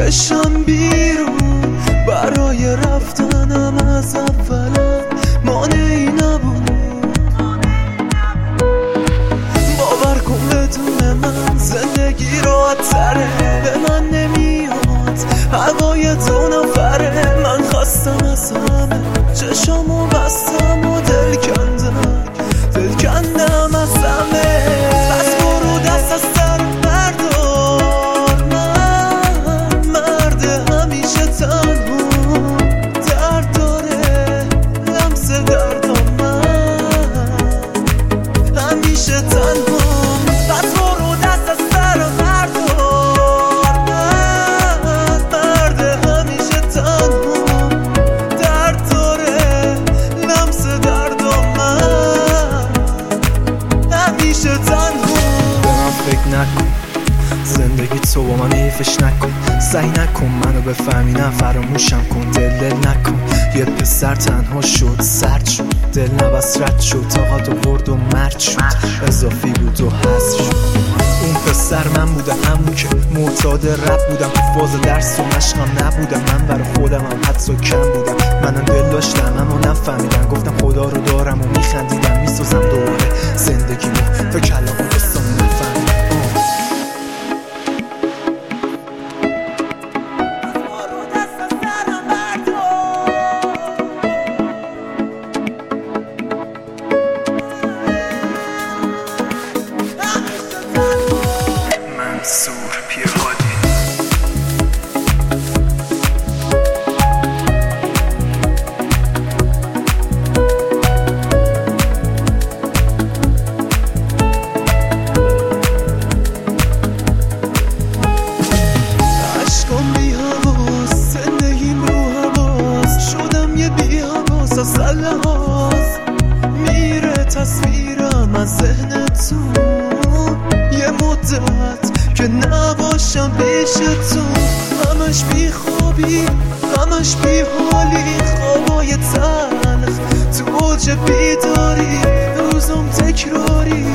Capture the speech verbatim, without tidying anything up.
بشم بیرون. برای رفتنم از اولم مانعی نبود. باور کن بدون من زندگی راحت تره. به من نمیاد هوای دو نفره. من خستم از همه، چشامو بستم و دل کندم دل کندم از همه. بس برو دست از سر بردار. من مرد همیشه تنها درد داره. لمس دردم من همیشه تنها. بس برو دست از سر بردار. من مرد همیشه تنها درد داره. لمس دردم من همیشه تنها. به من فکر نکن، زندگی تو با من حیفش نکن. سعی نکن منو بفهمی، نه فراموشم کن. دل دل نکن، یه پسر تنها شد سرد شد. دل نبس رد شد، طاقت برد و مرد شد. اضافی بود و حذف شد. اون پسر من بودم، همون که معتاد رب بودم. تو فاز درس و مشقم نبودم. من برای خودم هم حتی کم بودم. منم دل داشتم اما نفهمیدم. گفتم خدا رو دارم و میخندیدم. میسازم دوباره زندگیمو، تو کلامو دستامو نفهمیدم. منصور پیرهادی. عشقم بی حواس، زندگیم رو حواس. شدم یه بی حواس از لحاظ. میره تصویرم از ذهنتون یه مدت که نباشم پیش تو. همش بی خوابی، همش بی حالی. خوابای تلخ تو اوج بیداری، روزم تکراری.